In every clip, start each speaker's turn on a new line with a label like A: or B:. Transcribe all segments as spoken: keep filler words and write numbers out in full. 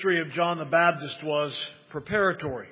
A: ministry of John the Baptist was preparatory.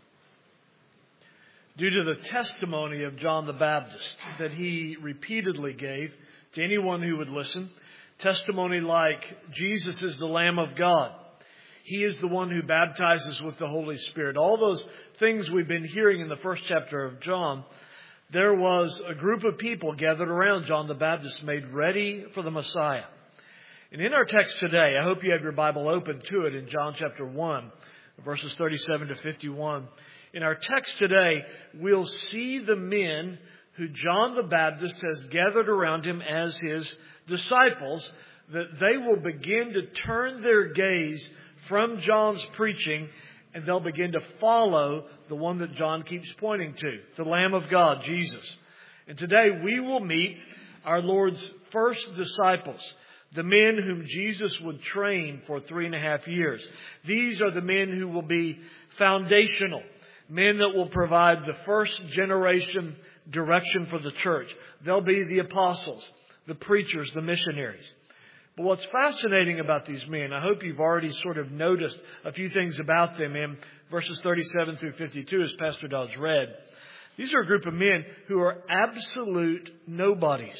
A: Due to the testimony of John the Baptist that he repeatedly gave to anyone who would listen, testimony like Jesus is the Lamb of God. He is the one who baptizes with the Holy Spirit. All those things we've been hearing in the first chapter of John, there was a group of people gathered around John the Baptist made ready for the Messiah. And in our text today, I hope you have your Bible open to it in John chapter one, verses thirty-seven to fifty-one. In our text today, we'll see the men who John the Baptist has gathered around him as his disciples, that they will begin to turn their gaze from John's preaching, and they'll begin to follow the one that John keeps pointing to, the Lamb of God, Jesus. And today we will meet our Lord's first disciples, the men whom Jesus would train for three and a half years. These are the men who will be foundational, men that will provide the first generation direction for the church. They'll be the apostles, the preachers, the missionaries. But what's fascinating about these men, I hope you've already sort of noticed a few things about them in verses thirty-seven through fifty-two as Pastor Dodge read. These are a group of men who are absolute nobodies,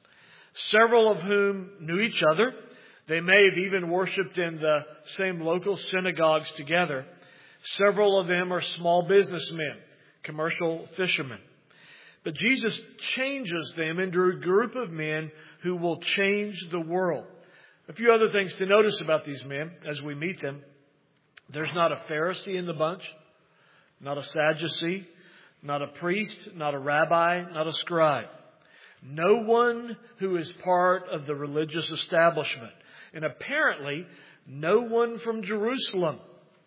A: several of whom knew each other. They may have even worshipped in the same local synagogues together. Several of them are small businessmen, commercial fishermen. But Jesus changes them into a group of men who will change the world. A few other things to notice about these men as we meet them. There's not a Pharisee in the bunch, not a Sadducee, not a priest, not a rabbi, not a scribe. No one who is part of the religious establishment. And apparently, no one from Jerusalem.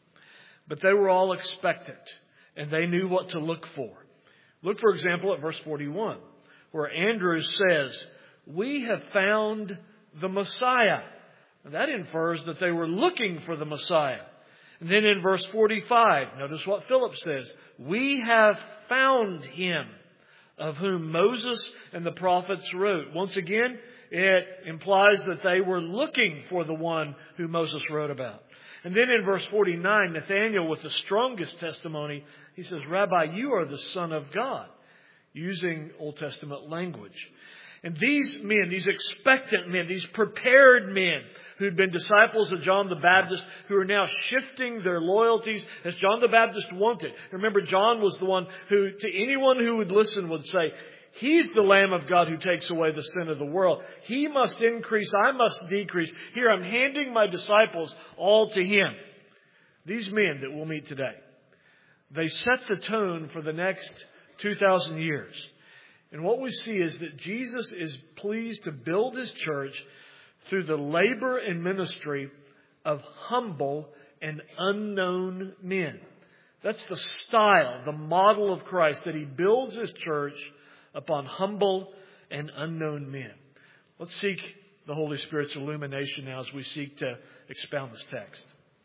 A: But they were all expectant, and they knew what to look for. Look, for example, at verse forty-one, where Andrew says, "We have found the Messiah." And that infers that they were looking for the Messiah. And then in verse forty-five, notice what Philip says, "We have found him, of whom Moses and the prophets wrote." Once again, it implies that they were looking for the one who Moses wrote about. And then in verse forty-nine, Nathanael, with the strongest testimony, he says, "Rabbi, you are the Son of God," using Old Testament language. And these men, these expectant men, these prepared men who'd been disciples of John the Baptist, who are now shifting their loyalties as John the Baptist wanted. Remember, John was the one who, to anyone who would listen, would say, "He's the Lamb of God who takes away the sin of the world. He must increase, I must decrease. Here, I'm handing my disciples all to Him." These men that we'll meet today, they set the tone for the next two thousand years. And what we see is that Jesus is pleased to build His church through the labor and ministry of humble and unknown men. That's the style, the model of Christ, that He builds His church upon humble and unknown men. Let's seek the Holy Spirit's illumination now as we seek to expound this text.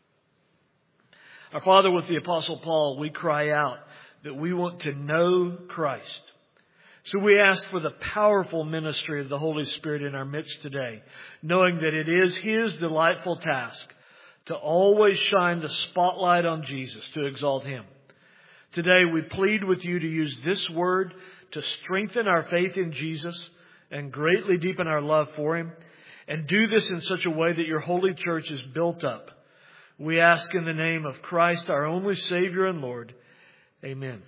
A: Our Father, with the Apostle Paul, we cry out that we want to know Christ. So we ask for the powerful ministry of the Holy Spirit in our midst today, knowing that it is His delightful task to always shine the spotlight on Jesus, to exalt Him. Today we plead with you to use this word to strengthen our faith in Jesus and greatly deepen our love for Him, and do this in such a way that your holy church is built up. We ask in the name of Christ, our only Savior and Lord. Amen.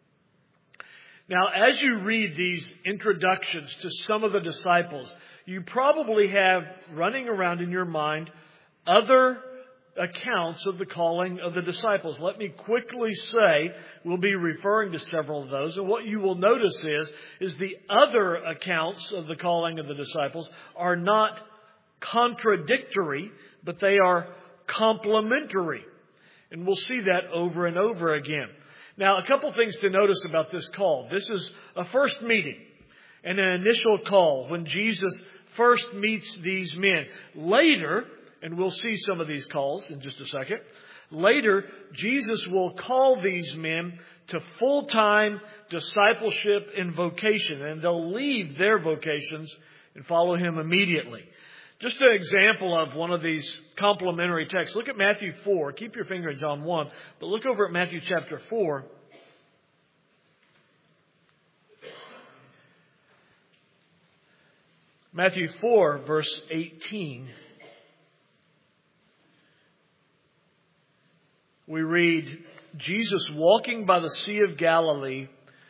A: Now, as you read these introductions to some of the disciples, you probably have running around in your mind other accounts of the calling of the disciples. Let me quickly say, we'll be referring to several of those. And what you will notice is, is the other accounts of the calling of the disciples are not contradictory, but they are complementary. And we'll see that over and over again. Now, a couple things to notice about this call. This is a first meeting and an initial call when Jesus first meets these men. Later, and we'll see some of these calls in just a second, later, Jesus will call these men to full-time discipleship and vocation, and they'll leave their vocations and follow Him immediately. Just an example of one of these complementary texts. Look at Matthew four. Keep your finger in John one, but look over at Matthew chapter four. Matthew four, verse eighteen. We read, Jesus, walking by the Sea of Galilee,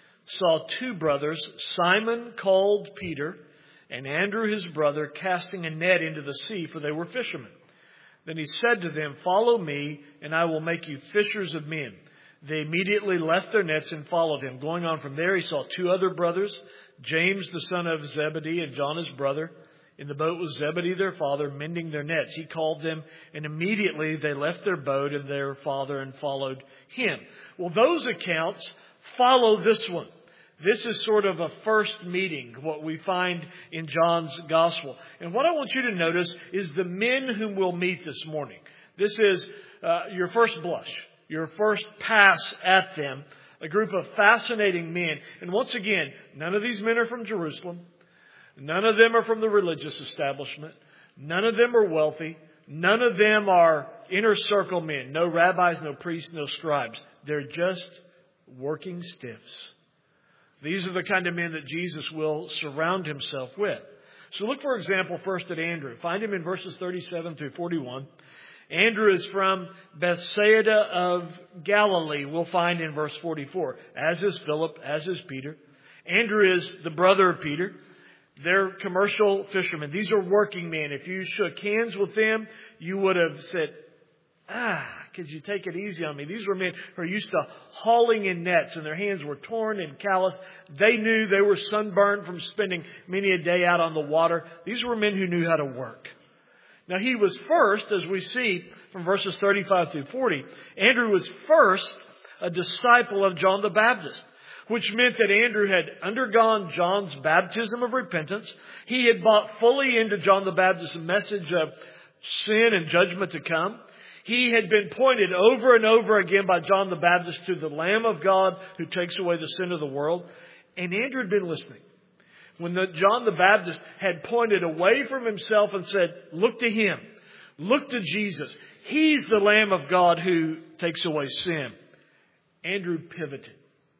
A: saw two brothers, Simon called Peter, and Andrew his brother, casting a net into the sea, for they were fishermen. Then he said to them, follow me, and I will make you fishers of men. They immediately left their nets and followed him. Going on from there, he saw two other brothers, James the son of Zebedee and John his brother. In the boat was Zebedee their father, mending their nets. He called them, and immediately they left their boat and their father and followed him. Well, those accounts follow this one. This is sort of a first meeting, what we find in John's gospel. And what I want you to notice is the men whom we'll meet this morning. This is uh, your first blush, your first pass at them, a group of fascinating men. And once again, none of these men are from Jerusalem. None of them are from the religious establishment. None of them are wealthy. None of them are inner circle men. No rabbis, no priests, no scribes. They're just working stiffs. These are the kind of men that Jesus will surround himself with. So look, for example, first at Andrew. Find him in verses thirty-seven through forty-one. Andrew is from Bethsaida of Galilee. We'll find in verse forty-four. As is Philip, as is Peter. Andrew is the brother of Peter. They're commercial fishermen. These are working men. If you shook hands with them, you would have said, ah, could you take it easy on me? These were men who are used to hauling in nets, and their hands were torn and calloused. They knew they were sunburned from spending many a day out on the water. These were men who knew how to work. Now, he was first, as we see from verses thirty-five through forty, Andrew was first a disciple of John the Baptist, which meant that Andrew had undergone John's baptism of repentance. He had bought fully into John the Baptist's message of sin and judgment to come. He had been pointed over and over again by John the Baptist to the Lamb of God who takes away the sin of the world. And Andrew had been listening. When the, John the Baptist had pointed away from himself and said, look to him. Look to Jesus. He's the Lamb of God who takes away sin. Andrew pivoted.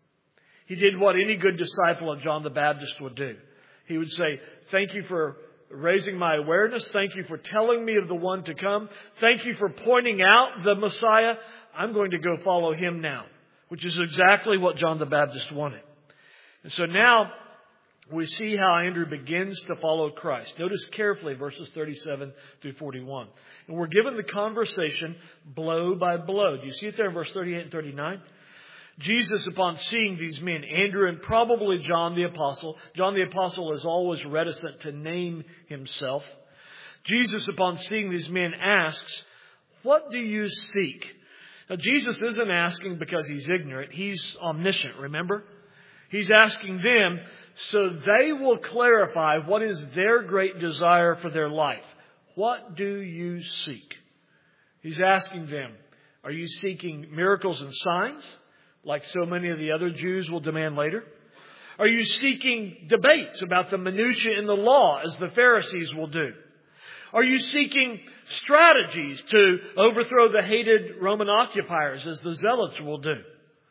A: He did what any good disciple of John the Baptist would do. He would say, thank you for raising my awareness. Thank you for telling me of the one to come. Thank you for pointing out the Messiah. I'm going to go follow him now, which is exactly what John the Baptist wanted. And so now we see how Andrew begins to follow Christ. Notice carefully verses thirty-seven through forty-one. And we're given the conversation blow by blow. Do you see it there in verse thirty-eight and thirty-nine? Jesus, upon seeing these men, Andrew and probably John the Apostle. John the Apostle is always reticent to name himself. Jesus, upon seeing these men, asks, what do you seek? Now, Jesus isn't asking because he's ignorant. He's omniscient, remember? He's asking them so they will clarify what is their great desire for their life. What do you seek? He's asking them, are you seeking miracles and signs, like so many of the other Jews will demand later? Are you seeking debates about the minutiae in the law, as the Pharisees will do? Are you seeking strategies to overthrow the hated Roman occupiers, as the Zealots will do?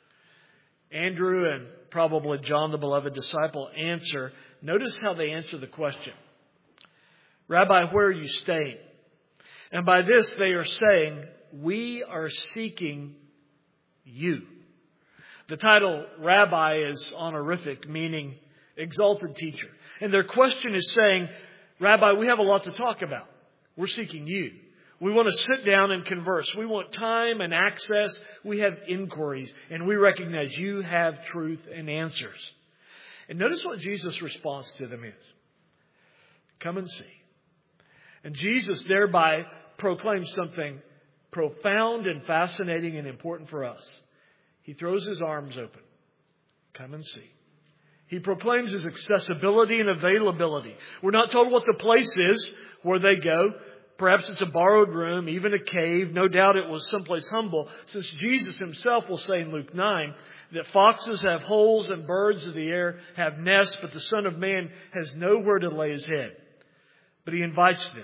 A: Andrew and probably John, the beloved disciple, answer. Notice how they answer the question. Rabbi, where are you staying? And by this they are saying, we are seeking you. The title Rabbi is honorific, meaning exalted teacher. And their question is saying, Rabbi, we have a lot to talk about. We're seeking you. We want to sit down and converse. We want time and access. We have inquiries. And we recognize you have truth and answers. And notice what Jesus' response to them is. Come and see. And Jesus thereby proclaims something profound and fascinating and important for us. He throws his arms open. Come and see. He proclaims his accessibility and availability. We're not told what the place is where they go. Perhaps it's a borrowed room, even a cave. No doubt it was someplace humble, since Jesus himself will say in Luke nine that foxes have holes and birds of the air have nests, but the Son of Man has nowhere to lay his head. But he invites them.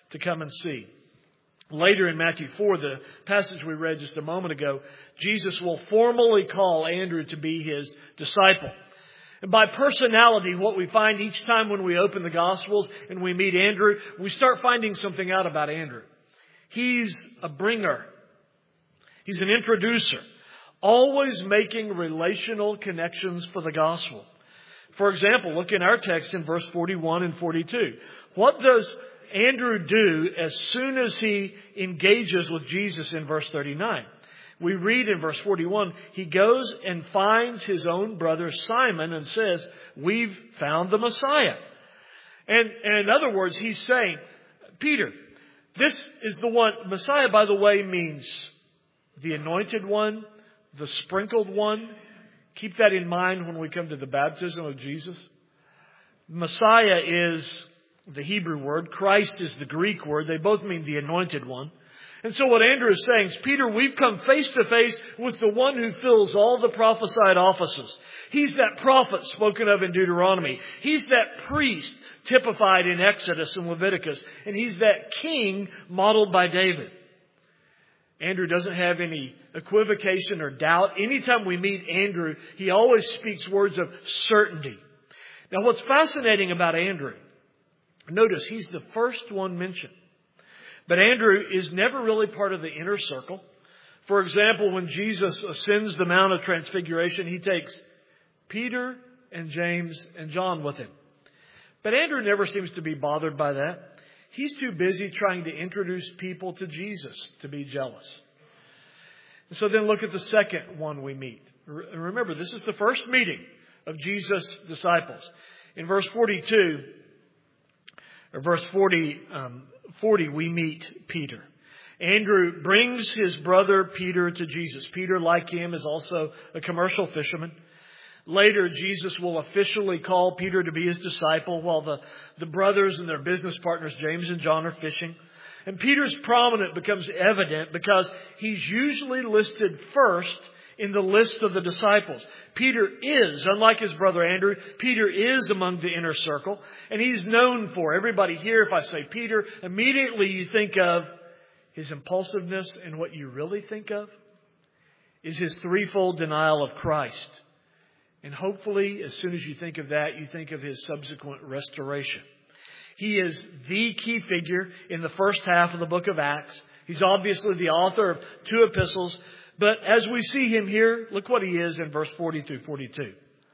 A: to come and see. Later in Matthew four, the passage we read just a moment ago, Jesus will formally call Andrew to be his disciple. And by personality, what we find each time when we open the Gospels and we meet Andrew, we start finding something out about Andrew. He's a bringer. He's an introducer, always making relational connections for the gospel. For example, look in our text in verse forty-one and forty-two. What does Andrew do as soon as he engages with Jesus in verse thirty-nine? We read in verse forty-one, he goes and finds his own brother Simon and says, "We've found the Messiah." And, and in other words, he's saying, Peter, this is the one. Messiah, by the way, means the anointed one, the sprinkled one. Keep that in mind when we come to the baptism of Jesus. Messiah is the Hebrew word. Christ is the Greek word. They both mean the anointed one. And so what Andrew is saying is, Peter, we've come face to face with the one who fills all the prophesied offices. He's that prophet spoken of in Deuteronomy. He's that priest typified in Exodus and Leviticus. And he's that king modeled by David. Andrew doesn't have any equivocation or doubt. Anytime we meet Andrew, he always speaks words of certainty. Now, what's fascinating about Andrew, notice he's the first one mentioned. But Andrew is never really part of the inner circle. For example, when Jesus ascends the Mount of Transfiguration, he takes Peter and James and John with him. But Andrew never seems to be bothered by that. He's too busy trying to introduce people to Jesus to be jealous. So then look at the second one we meet. Remember, this is the first meeting of Jesus' disciples. In verse forty-two, or verse forty, um, forty, we meet Peter. Andrew brings his brother Peter to Jesus. Peter, like him, is also a commercial fisherman. Later, Jesus will officially call Peter to be his disciple while the, the brothers and their business partners, James and John, are fishing. And Peter's prominence becomes evident because he's usually listed first in the list of the disciples. Peter is, unlike his brother Andrew, Peter is among the inner circle. And he's known for, everybody here, if I say Peter, immediately you think of his impulsiveness, and what you really think of is his threefold denial of Christ. And hopefully, as soon as you think of that, you think of his subsequent restoration. He is the key figure in the first half of the book of Acts. He's obviously the author of two epistles. But as we see him here, look what he is in verse forty through forty-two.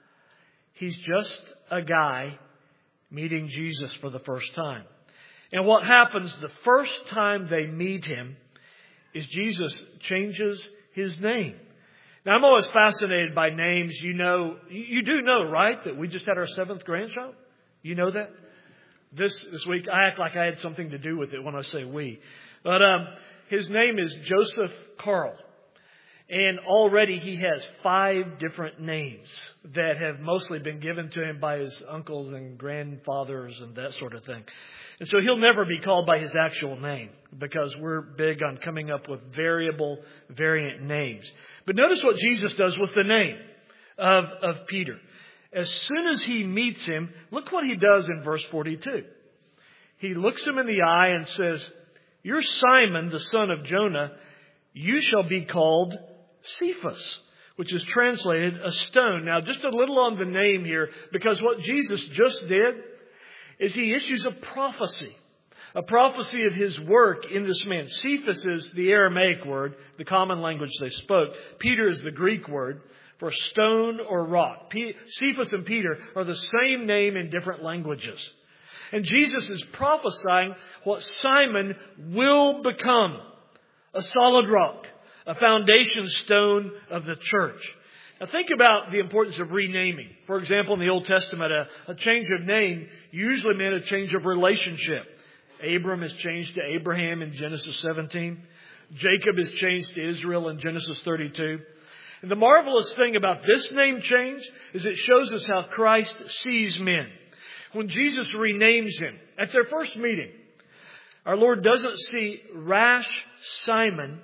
A: He's just a guy meeting Jesus for the first time. And what happens the first time they meet him is Jesus changes his name. Now, I'm always fascinated by names. You know, you do know, right, that we just had our seventh grandchild? You know that? This this week, I act like I had something to do with it when I say we. But um, his name is Joseph Carl. And already he has five different names that have mostly been given to him by his uncles and grandfathers and that sort of thing. And so he'll never be called by his actual name because we're big on coming up with variable, variant names. But notice what Jesus does with the name of, of Peter. As soon as he meets him, look what he does in verse forty-two. He looks him in the eye and says, "You're Simon, the son of Jonah. You shall be called Cephas," which is translated a stone. Now, just a little on the name here, because what Jesus just did is he issues a prophecy. A prophecy of his work in this man. Cephas is the Aramaic word, the common language they spoke. Peter is the Greek word for stone or rock. Cephas and Peter are the same name in different languages. And Jesus is prophesying what Simon will become. A solid rock. A foundation stone of the church. Now think about the importance of renaming. For example, in the Old Testament, a, a change of name usually meant a change of relationship. Abram is changed to Abraham in Genesis seventeen. Jacob is changed to Israel in Genesis thirty-two. And the marvelous thing about this name change is it shows us how Christ sees men. When Jesus renames him at their first meeting, our Lord doesn't see rash Simon,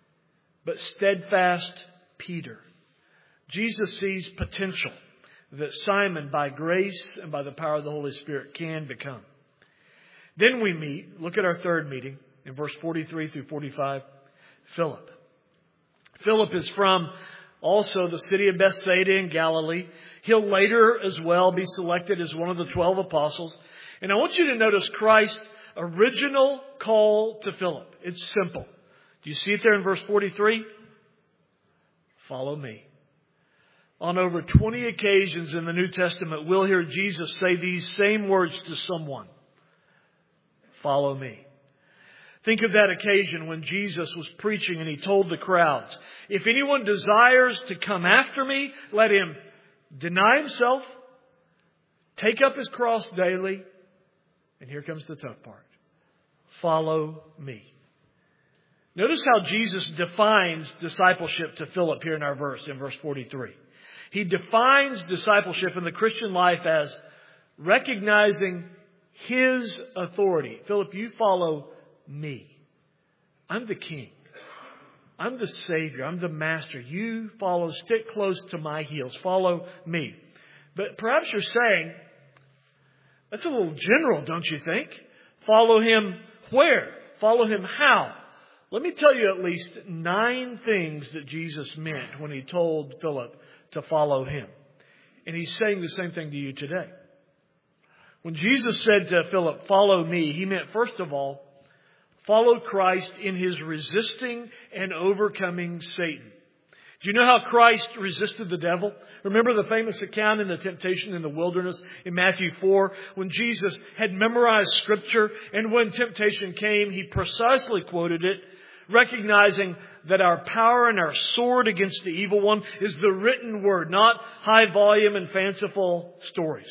A: but steadfast Peter. Jesus sees potential that Simon, by grace and by the power of the Holy Spirit, can become. Then we meet, look at our third meeting in verse forty-three through forty-five, Philip. Philip is from also the city of Bethsaida in Galilee. He'll later as well be selected as one of the twelve apostles. And I want you to notice Christ's original call to Philip. It's simple. Do you see it there in verse forty-three? Follow me. On over twenty occasions in the New Testament, we'll hear Jesus say these same words to someone. Follow me. Think of that occasion when Jesus was preaching and He told the crowds, if anyone desires to come after me, let him deny himself, take up his cross daily, and here comes the tough part. Follow me. Notice how Jesus defines discipleship to Philip here in our verse, in verse forty-three. He defines discipleship in the Christian life as recognizing His authority. Philip, you follow me. I'm the King. I'm the Savior. I'm the Master. You follow, stick close to my heels. Follow me. But perhaps you're saying, that's a little general, don't you think? Follow Him where? Follow Him how? Let me tell you at least nine things that Jesus meant when He told Philip to follow Him. And He's saying the same thing to you today. When Jesus said to Philip, follow me, He meant, first of all, follow Christ in His resisting and overcoming Satan. Do you know how Christ resisted the devil? Remember the famous account in the temptation in the wilderness in Matthew four, when Jesus had memorized Scripture, and when temptation came, He precisely quoted it, recognizing that our power and our sword against the evil one is the written word, not high volume and fanciful stories.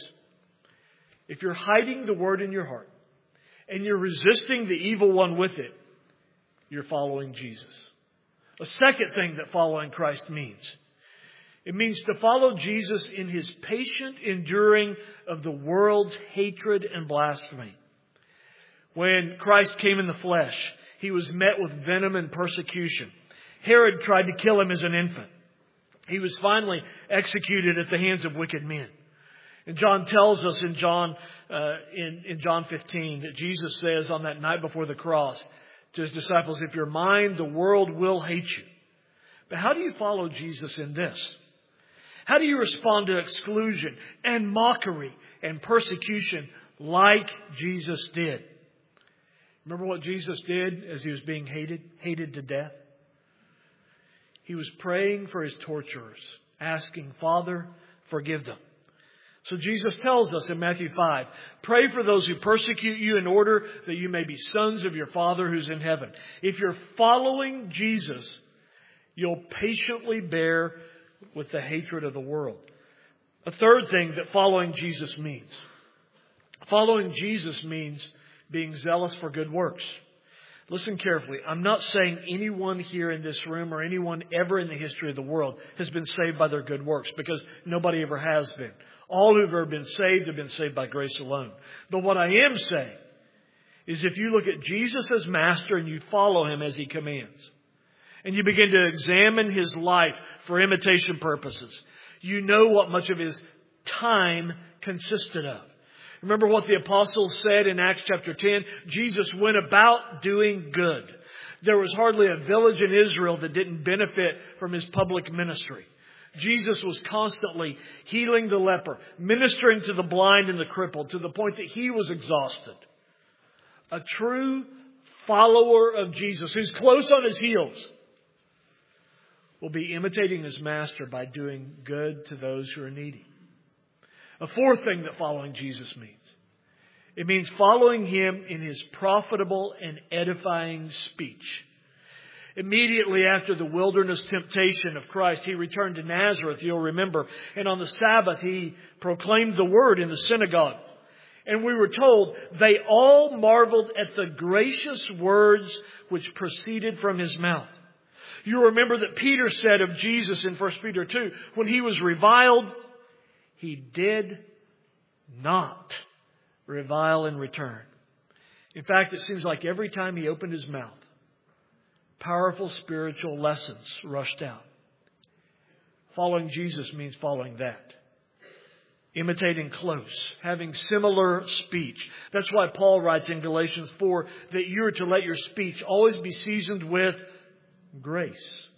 A: If you're hiding the word in your heart and you're resisting the evil one with it, you're following Jesus. A second thing that following Christ means, it means to follow Jesus in His patient enduring of the world's hatred and blasphemy. When Christ came in the flesh, He was met with venom and persecution. Herod tried to kill Him as an infant. He was finally executed at the hands of wicked men. And John tells us in John uh, in, in John fifteen that Jesus says on that night before the cross to His disciples, if you're mine, the world will hate you. But how do you follow Jesus in this? How do you respond to exclusion and mockery and persecution like Jesus did? Remember what Jesus did as He was being hated, hated to death? He was praying for His torturers, asking, Father, forgive them. So Jesus tells us in Matthew five, pray for those who persecute you in order that you may be sons of your Father who's in heaven. If you're following Jesus, you'll patiently bear with the hatred of the world. A third thing that following Jesus means. Following Jesus means being zealous for good works. Listen carefully. I'm not saying anyone here in this room or anyone ever in the history of the world has been saved by their good works, because nobody ever has been. All who've ever been saved have been saved by grace alone. But what I am saying is if you look at Jesus as Master and you follow Him as He commands, and you begin to examine His life for imitation purposes, you know what much of His time consisted of. Remember what the apostles said in Acts chapter ten? Jesus went about doing good. There was hardly a village in Israel that didn't benefit from His public ministry. Jesus was constantly healing the leper, ministering to the blind and the crippled, to the point that He was exhausted. A true follower of Jesus, who's close on His heels, will be imitating His Master by doing good to those who are needy. A fourth thing that following Jesus means. It means following Him in His profitable and edifying speech. Immediately after the wilderness temptation of Christ, He returned to Nazareth, you'll remember. And on the Sabbath, He proclaimed the word in the synagogue. And we were told they all marveled at the gracious words which proceeded from His mouth. You remember that Peter said of Jesus in First Peter two, when He was reviled, He did not revile in return. In fact, it seems like every time He opened His mouth, powerful spiritual lessons rushed out. Following Jesus means following that. imitating close, having similar speech. That's why Paul writes in Galatians four that you are to let your speech always be seasoned with grace.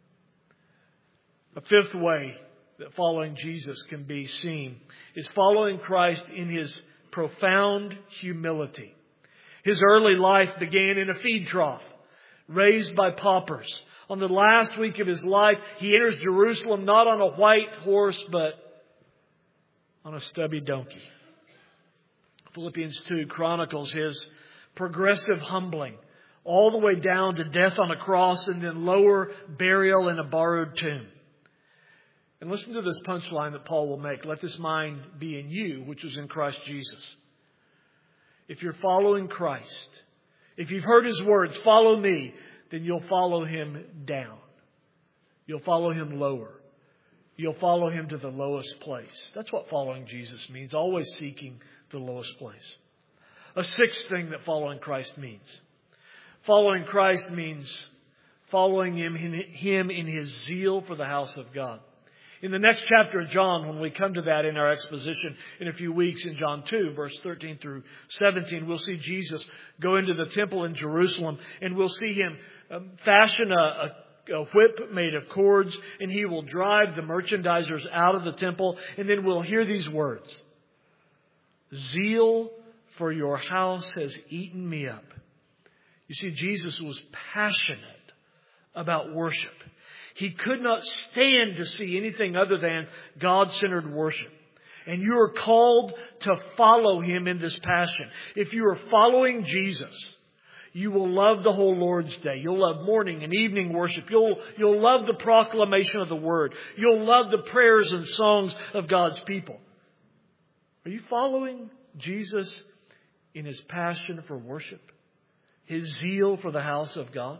A: A fifth way that following Jesus can be seen is following Christ in His profound humility. His early life began in a feed trough, raised by paupers. On the last week of His life, He enters Jerusalem not on a white horse, but on a stubby donkey. Philippians two chronicles His progressive humbling, all the way down to death on a cross and then lower burial in a borrowed tomb. And listen to this punchline that Paul will make. Let this mind be in you, which was in Christ Jesus. If you're following Christ, if you've heard His words, follow me, then you'll follow Him down. You'll follow Him lower. You'll follow Him to the lowest place. That's what following Jesus means, always seeking the lowest place. A sixth thing that following Christ means. Following Christ means following Him in His zeal for the house of God. In the next chapter of John, when we come to that in our exposition in a few weeks in John two, verse thirteen through seventeen, we'll see Jesus go into the temple in Jerusalem, and we'll see Him fashion a, a, a whip made of cords, and He will drive the merchandisers out of the temple, and then we'll hear these words. Zeal for your house has eaten me up. You see, Jesus was passionate about worship. He could not stand to see anything other than God-centered worship. And you are called to follow Him in this passion. If you are following Jesus, you will love the whole Lord's Day. You'll love morning and evening worship. You'll, you'll love the proclamation of the Word. You'll love the prayers and songs of God's people. Are you following Jesus in His passion for worship? His zeal for the house of God?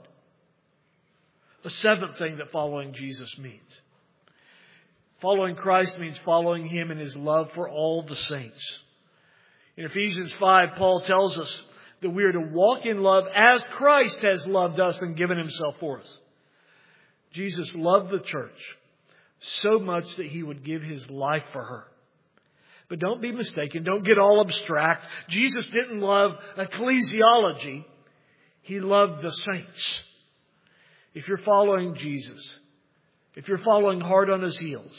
A: The seventh thing that following Jesus means. Following Christ means following Him in His love for all the saints. In Ephesians five, Paul tells us that we are to walk in love as Christ has loved us and given Himself for us. Jesus loved the church so much that He would give His life for her. But don't be mistaken. Don't get all abstract. Jesus didn't love ecclesiology. He loved the saints. If you're following Jesus, if you're following hard on His heels,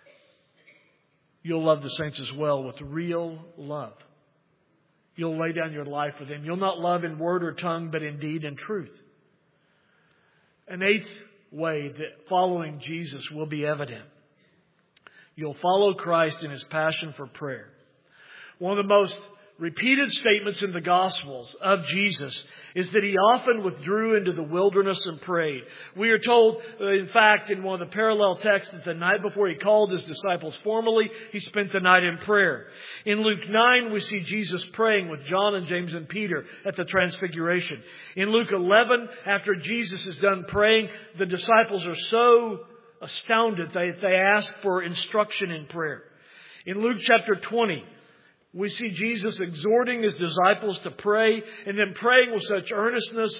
A: you'll love the saints as well with real love. You'll lay down your life for them. You'll not love in word or tongue, but in deed and truth. An eighth way that following Jesus will be evident. You'll follow Christ in His passion for prayer. One of the most repeated statements in the Gospels of Jesus is that He often withdrew into the wilderness and prayed. We are told, in fact, in one of the parallel texts, that the night before He called His disciples formally, He spent the night in prayer. In Luke nine, we see Jesus praying with John and James and Peter at the Transfiguration. In Luke eleven, after Jesus is done praying, the disciples are so astounded they, they ask for instruction in prayer. In Luke chapter twenty, we see Jesus exhorting His disciples to pray, and then praying with such earnestness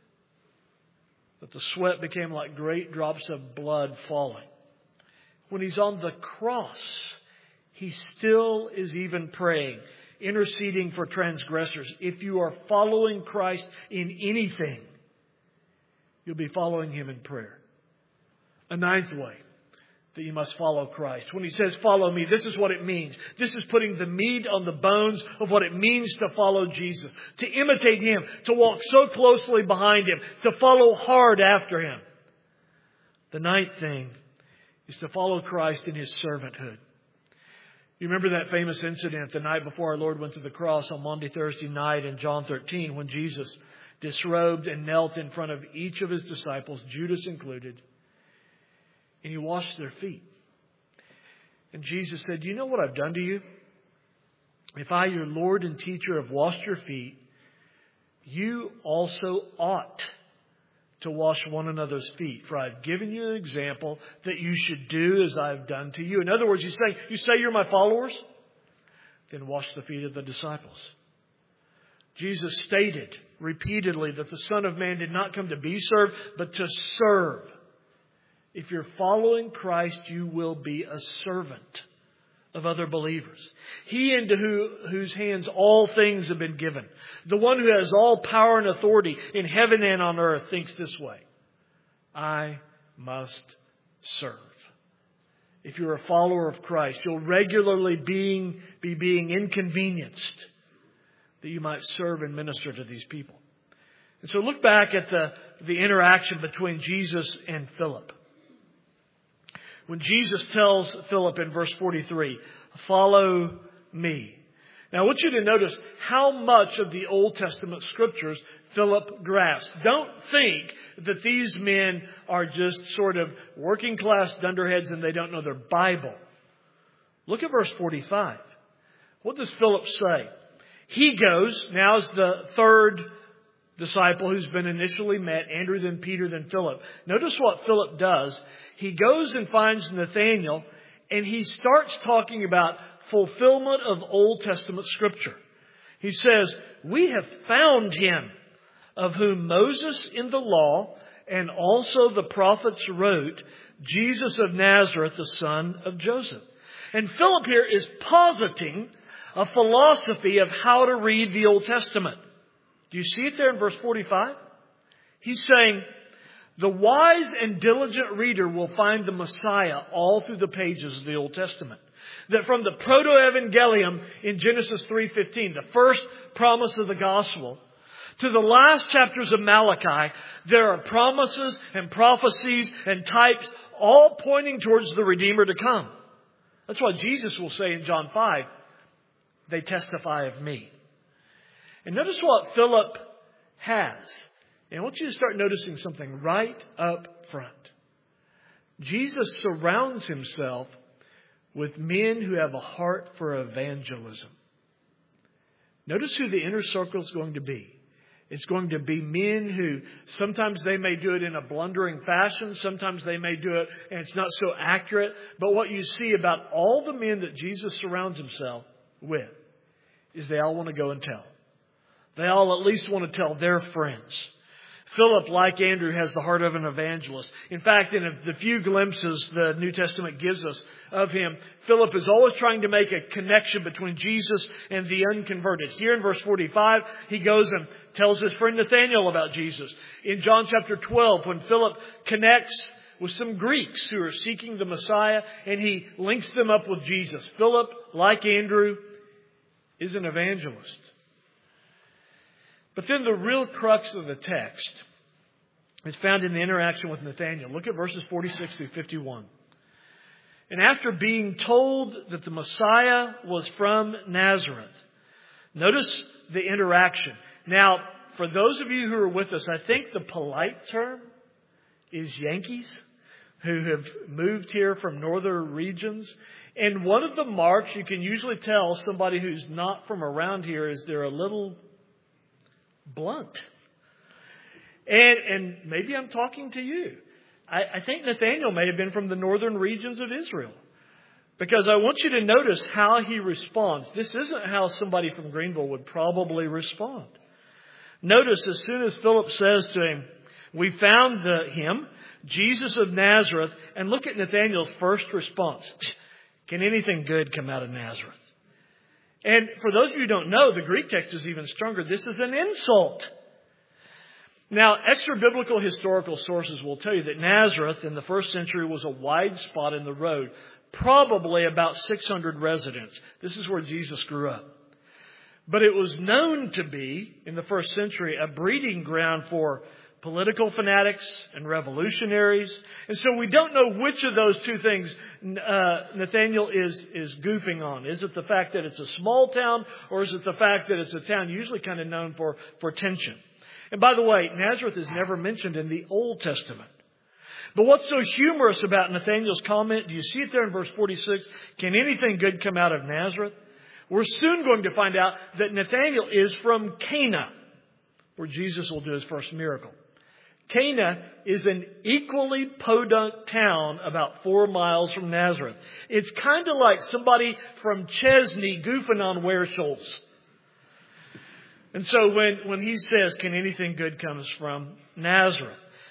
A: that the sweat became like great drops of blood falling. When He's on the cross, He still is even praying, interceding for transgressors. If you are following Christ in anything, you'll be following Him in prayer. A ninth way that you must follow Christ. When He says, follow me, this is what it means. This is putting the meat on the bones of what it means to follow Jesus. To imitate Him. To walk so closely behind Him. To follow hard after Him. The ninth thing is to follow Christ in His servanthood. You remember that famous incident the night before our Lord went to the cross on Maundy Thursday night in John thirteen, when Jesus disrobed and knelt in front of each of His disciples, Judas included, and He washed their feet. And Jesus said, do you know what I've done to you? If I, your Lord and teacher, have washed your feet, you also ought to wash one another's feet. For I've given you an example that you should do as I've done to you. In other words, you say, you say you're my followers? Then wash the feet of the disciples. Jesus stated repeatedly that the Son of Man did not come to be served, but to serve. If you're following Christ, you will be a servant of other believers. He into who, whose hands all things have been given. The one who has all power and authority in heaven and on earth thinks this way. I must serve. If you're a follower of Christ, you'll regularly being, be being inconvenienced that you might serve and minister to these people. And so look back at the, the interaction between Jesus and Philip. When Jesus tells Philip in verse forty-three, follow me. Now I want you to notice how much of the Old Testament scriptures Philip grasped. Don't think that these men are just sort of working class dunderheads and they don't know their Bible. Look at verse forty-five. What does Philip say? He goes, now's the third disciple who's been initially met, Andrew, then Peter, then Philip. Notice what Philip does. He goes and finds Nathanael, and he starts talking about fulfillment of Old Testament Scripture. He says, we have found him, of whom Moses in the law and also the prophets wrote, Jesus of Nazareth, the son of Joseph. And Philip here is positing a philosophy of how to read the Old Testament. Do you see it there in verse forty-five? He's saying, the wise and diligent reader will find the Messiah all through the pages of the Old Testament. That from the proto-evangelium in Genesis three fifteen, the first promise of the gospel, to the last chapters of Malachi, there are promises and prophecies and types all pointing towards the Redeemer to come. That's why Jesus will say in John five, they testify of me. And notice what Philip has. And I want you to start noticing something right up front. Jesus surrounds himself with men who have a heart for evangelism. Notice who the inner circle is going to be. It's going to be men who sometimes they may do it in a blundering fashion. Sometimes they may do it and it's not so accurate. But what you see about all the men that Jesus surrounds himself with is they all want to go and tell. They all at least want to tell their friends. Philip, like Andrew, has the heart of an evangelist. In fact, in the few glimpses the New Testament gives us of him, Philip is always trying to make a connection between Jesus and the unconverted. Here in verse forty-five, he goes and tells his friend Nathanael about Jesus. In John chapter twelve, when Philip connects with some Greeks who are seeking the Messiah, and he links them up with Jesus. Philip, like Andrew, is an evangelist. But then the real crux of the text is found in the interaction with Nathanael. Look at verses forty-six through fifty-one. And after being told that the Messiah was from Nazareth, notice the interaction. Now, for those of you who are with us, I think the polite term is Yankees who have moved here from northern regions. And one of the marks you can usually tell somebody who's not from around here is they're a little blunt. And and maybe I'm talking to you. I, I think Nathanael may have been from the northern regions of Israel. Because I want you to notice how he responds. This isn't how somebody from Greenville would probably respond. Notice as soon as Philip says to him, we found the, him, Jesus of Nazareth, and look at Nathanael's first response. Can anything good come out of Nazareth? And for those of you who don't know, the Greek text is even stronger. This is an insult. Now, extra-biblical historical sources will tell you that Nazareth in the first century was a wide spot in the road, probably about six hundred residents. This is where Jesus grew up. But it was known to be, in the first century, a breeding ground for political fanatics and revolutionaries. And so we don't know which of those two things uh, Nathanael is, is goofing on. Is it the fact that it's a small town, or is it the fact that it's a town usually kind of known for, for tension? And by the way, Nazareth is never mentioned in the Old Testament. But what's so humorous about Nathanael's comment, do you see it there in verse forty-six? Can anything good come out of Nazareth? We're soon going to find out that Nathanael is from Cana, where Jesus will do his first miracle. Cana is an equally podunk town about four miles from Nazareth. It's kind of like somebody from Chesney goofing on Wearschultz. And so when, when he says, can anything good come from Nazareth?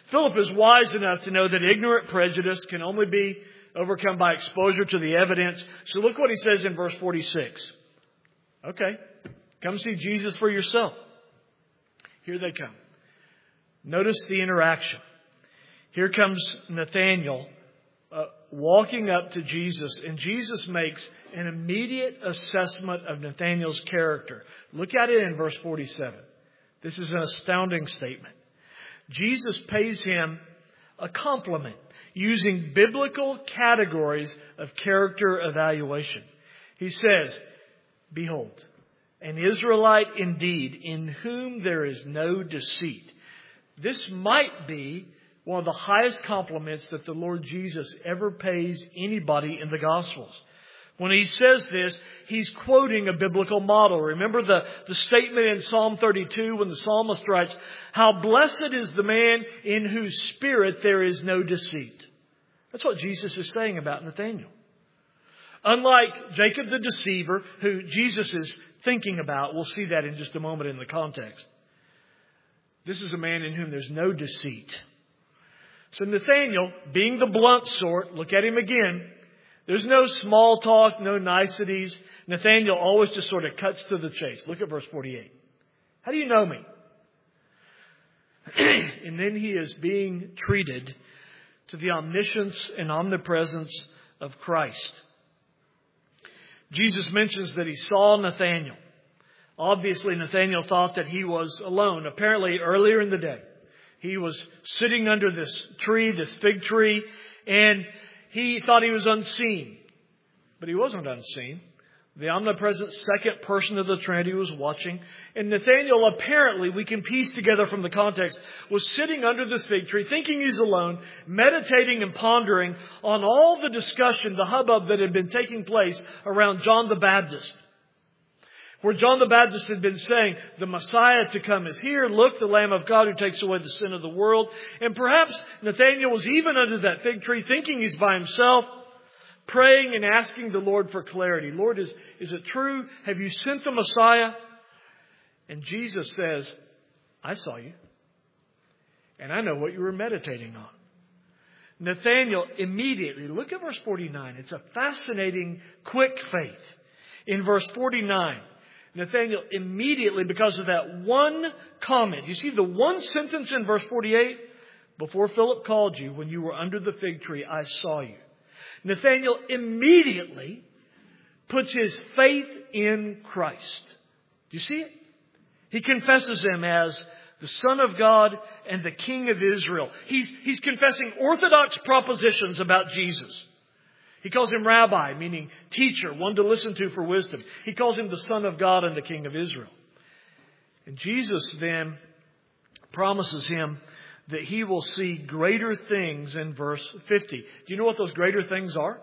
A: Philip is wise enough to know that ignorant prejudice can only be overcome by exposure to the evidence. So look what he says in verse forty-six. Okay, come see Jesus for yourself. Here they come. Notice the interaction. Here comes Nathanael uh, walking up to Jesus, and Jesus makes an immediate assessment of Nathanael's character. Look at it in verse forty-seven. This is an astounding statement. Jesus pays him a compliment using biblical categories of character evaluation. He says, "Behold, an Israelite indeed, in whom there is no deceit." This might be one of the highest compliments that the Lord Jesus ever pays anybody in the Gospels. When he says this, he's quoting a biblical model. Remember the, the statement in Psalm thirty-two when the psalmist writes, "How blessed is the man in whose spirit there is no deceit." That's what Jesus is saying about Nathanael. Unlike Jacob the deceiver, who Jesus is thinking about, we'll see that in just a moment in the context. This is a man in whom there's no deceit. So Nathanael, being the blunt sort, look at him again. There's no small talk, no niceties. Nathanael always just sort of cuts to the chase. Look at verse forty-eight. "How do you know me?" And then he is being treated to the omniscience and omnipresence of Christ. Jesus mentions that he saw Nathanael. Obviously, Nathanael thought that he was alone. Apparently, earlier in the day, he was sitting under this tree, this fig tree, and he thought he was unseen. But he wasn't unseen. The omnipresent second person of the Trinity was watching. And Nathanael, apparently, we can piece together from the context, was sitting under this fig tree, thinking he's alone, meditating and pondering on all the discussion, the hubbub that had been taking place around John the Baptist. Where John the Baptist had been saying, "The Messiah to come is here. Look, the Lamb of God who takes away the sin of the world." And perhaps Nathanael was even under that fig tree thinking he's by himself, praying and asking the Lord for clarity. "Lord, is, is it true? Have you sent the Messiah?" And Jesus says, "I saw you. And I know what you were meditating on." Nathanael immediately, look at verse forty-nine. It's a fascinating, quick faith. In verse forty-nine, Nathanael immediately, because of that one comment, you see the one sentence in verse forty-eight, "Before Philip called you, when you were under the fig tree, I saw you." Nathanael immediately puts his faith in Christ. Do you see it? He confesses him as the Son of God and the King of Israel. He's, he's confessing orthodox propositions about Jesus. He calls him Rabbi, meaning teacher, one to listen to for wisdom. He calls him the Son of God and the King of Israel. And Jesus then promises him that he will see greater things in verse fifty. Do you know what those greater things are?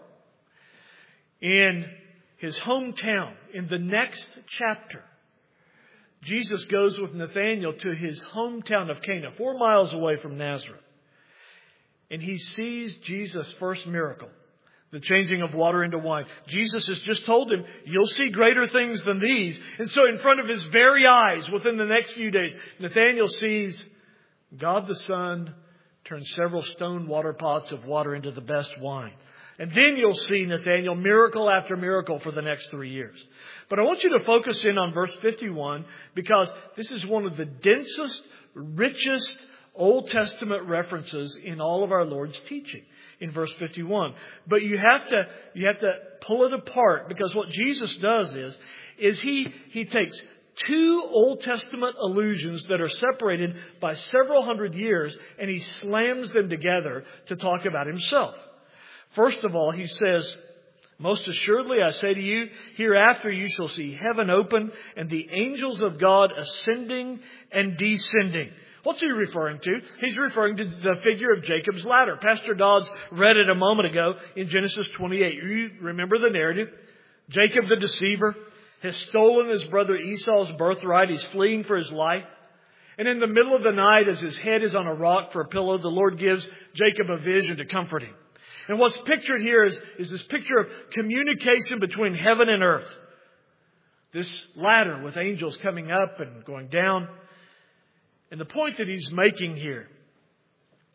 A: In his hometown, in the next chapter, Jesus goes with Nathanael to his hometown of Cana, four miles away from Nazareth. And he sees Jesus' first miracle, the changing of water into wine. Jesus has just told him, "You'll see greater things than these." And so in front of his very eyes, within the next few days, Nathanael sees God the Son turn several stone water pots of water into the best wine. And then you'll see Nathanael miracle after miracle for the next three years. But I want you to focus in on verse fifty-one, because this is one of the densest, richest Old Testament references in all of our Lord's teaching. In verse fifty-one. But you have to, you have to pull it apart, because what Jesus does is, is he, he takes two Old Testament allusions that are separated by several hundred years, and he slams them together to talk about himself. First of all, he says, "Most assuredly, I say to you, hereafter you shall see heaven open and the angels of God ascending and descending." What's he referring to? He's referring to the figure of Jacob's ladder. Pastor Dodds read it a moment ago in Genesis twenty-eight. You remember the narrative? Jacob the deceiver has stolen his brother Esau's birthright. He's fleeing for his life. And in the middle of the night, as his head is on a rock for a pillow, the Lord gives Jacob a vision to comfort him. And what's pictured here is, is this picture of communication between heaven and earth. This ladder with angels coming up and going down. And the point that he's making here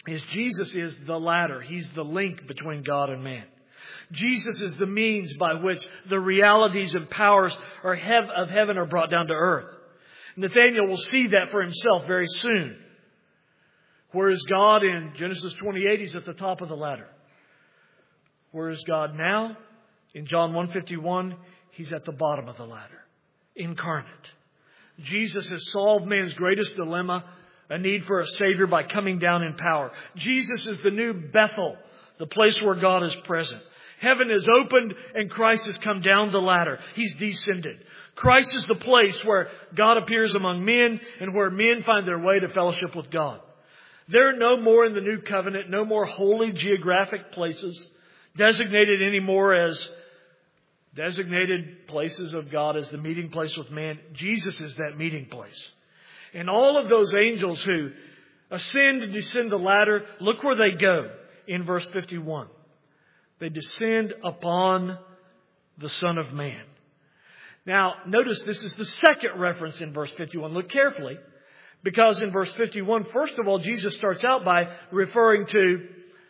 A: is Jesus is the ladder. He's the link between God and man. Jesus is the means by which the realities and powers are hev- of heaven are brought down to earth. Nathanael will see that for himself very soon. Where is God in Genesis twenty-eight? He's at the top of the ladder. Where is God now? In John one fifty-one, He's at the bottom of the ladder. Incarnate. Jesus has solved man's greatest dilemma, a need for a Savior, by coming down in power. Jesus is the new Bethel, the place where God is present. Heaven is opened and Christ has come down the ladder. He's descended. Christ is the place where God appears among men and where men find their way to fellowship with God. There are no more in the new covenant, no more holy geographic places designated anymore as designated places of God as the meeting place with man. Jesus is that meeting place. And all of those angels who ascend and descend the ladder, look where they go in verse fifty-one. They descend upon the Son of Man. Now, notice this is the second reference in verse fifty-one. Look carefully, because in verse fifty-one, first of all, Jesus starts out by referring to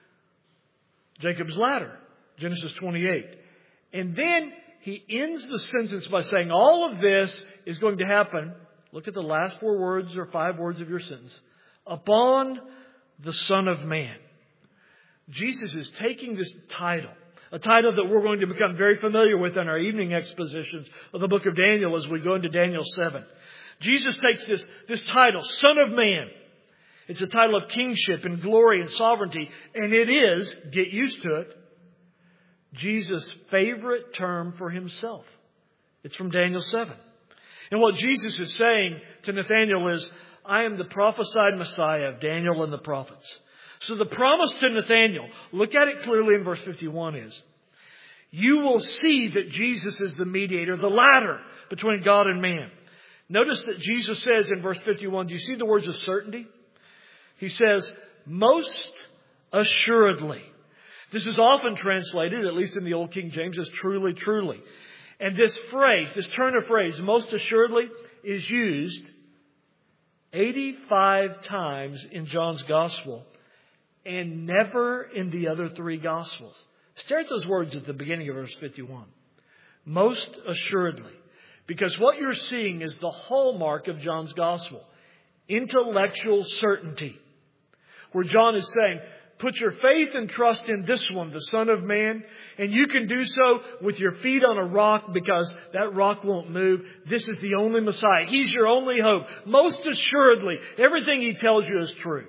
A: Jacob's ladder, Genesis twenty-eight. And then he ends the sentence by saying all of this is going to happen. Look at the last four words or five words of your sentence. Upon the Son of Man. Jesus is taking this title, a title that we're going to become very familiar with in our evening expositions of the book of Daniel as we go into Daniel seven. Jesus takes this, this title, Son of Man. It's a title of kingship and glory and sovereignty. And it is, get used to it, Jesus' favorite term for himself. It's from Daniel seven. And what Jesus is saying to Nathanael is, I am the prophesied Messiah of Daniel and the prophets. So the promise to Nathanael, look at it clearly in verse fifty-one, is you will see that Jesus is the mediator, the ladder between God and man. Notice that Jesus says in verse fifty-one, do you see the words of certainty? He says, most assuredly. This is often translated, at least in the Old King James, as truly, truly. And this phrase, this turn of phrase, most assuredly, is used eighty-five times in John's Gospel and never in the other three Gospels. Stare at those words at the beginning of verse fifty-one. Most assuredly. Because what you're seeing is the hallmark of John's Gospel. Intellectual certainty. Where John is saying, put your faith and trust in this one, the Son of Man, and you can do so with your feet on a rock because that rock won't move. This is the only Messiah. He's your only hope. Most assuredly, everything He tells you is true.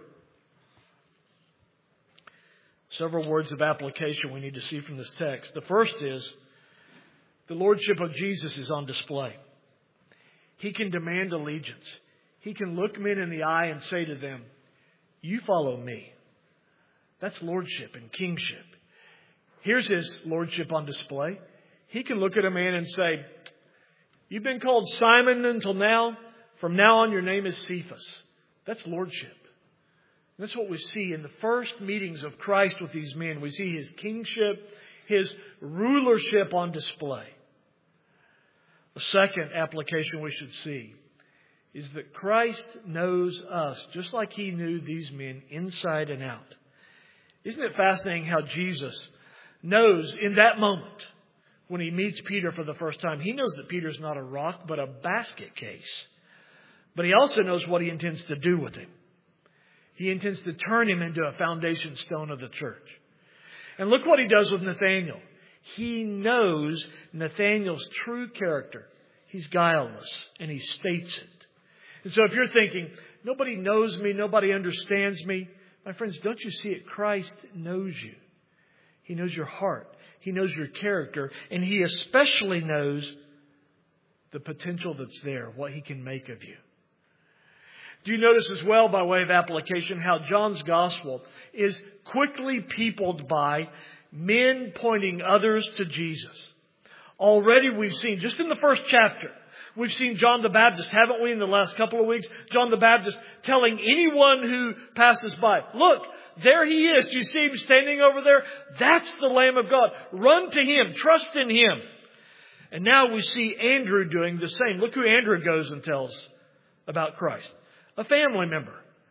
A: Several words of application we need to see from this text. The first is, the Lordship of Jesus is on display. He can demand allegiance. He can look men in the eye and say to them, you follow me. That's lordship and kingship. Here's His lordship on display. He can look at a man and say, you've been called Simon until now. From now on, your name is Cephas. That's lordship. That's what we see in the first meetings of Christ with these men. We see His kingship, His rulership on display. The second application we should see is that Christ knows us just like He knew these men inside and out. Isn't it fascinating how Jesus knows in that moment when He meets Peter for the first time, He knows that Peter's not a rock but a basket case. But He also knows what He intends to do with him. He intends to turn him into a foundation stone of the church. And look what He does with Nathanael. He knows Nathanael's true character. He's guileless and He states it. And so if you're thinking, nobody knows me, nobody understands me, my friends, don't you see it? Christ knows you. He knows your heart. He knows your character. And He especially knows the potential that's there, what He can make of you. Do you notice as well, by way of application, how John's Gospel is quickly peopled by men pointing others to Jesus? Already we've seen, just in the first chapter, we've seen John the Baptist, haven't we, in the last couple of weeks? John the Baptist telling anyone who passes by, look, there He is. Do you see Him standing over there? That's the Lamb of God. Run to Him. Trust in Him. And now we see Andrew doing the same. Look who Andrew goes and tells about Christ. A family member.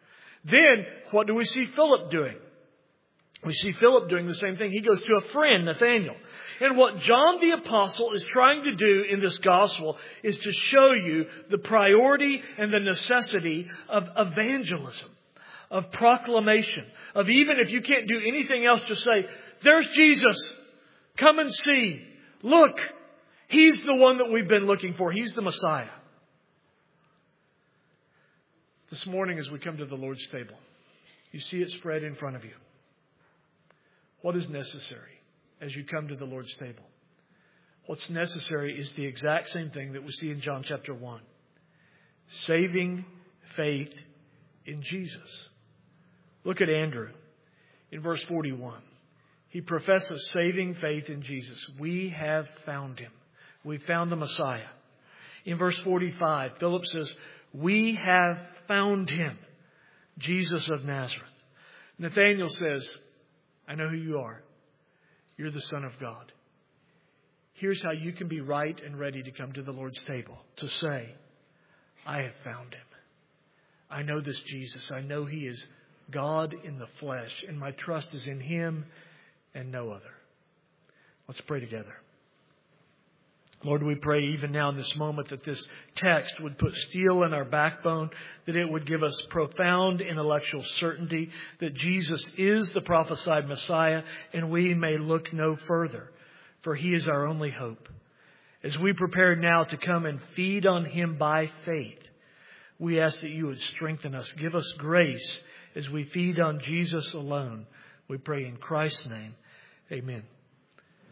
A: Then, what do we see Philip doing? We see Philip doing the same thing. He goes to a friend, Nathanael. And what John the Apostle is trying to do in this gospel is to show you the priority and the necessity of evangelism, of proclamation, of even if you can't do anything else, just say, there's Jesus. Come and see. Look, He's the one that we've been looking for. He's the Messiah. This morning as we come to the Lord's table, you see it spread in front of you. What is necessary as you come to the Lord's table? What's necessary is the exact same thing that we see in John chapter one. Saving faith in Jesus. Look at Andrew in verse forty-one. He professes saving faith in Jesus. We have found Him. We found the Messiah. In verse forty-five, Philip says, we have found Him, Jesus of Nazareth. Nathanael says, I know who you are. You're the Son of God. Here's how you can be right and ready to come to the Lord's table. To say, I have found Him. I know this Jesus. I know He is God in the flesh. And my trust is in Him and no other. Let's pray together. Lord, we pray even now in this moment that this text would put steel in our backbone, that it would give us profound intellectual certainty that Jesus is the prophesied Messiah, and we may look no further, for He is our only hope. As we prepare now to come and feed on Him by faith, we ask that you would strengthen us, give us grace as we feed on Jesus alone. We pray in Christ's name. Amen.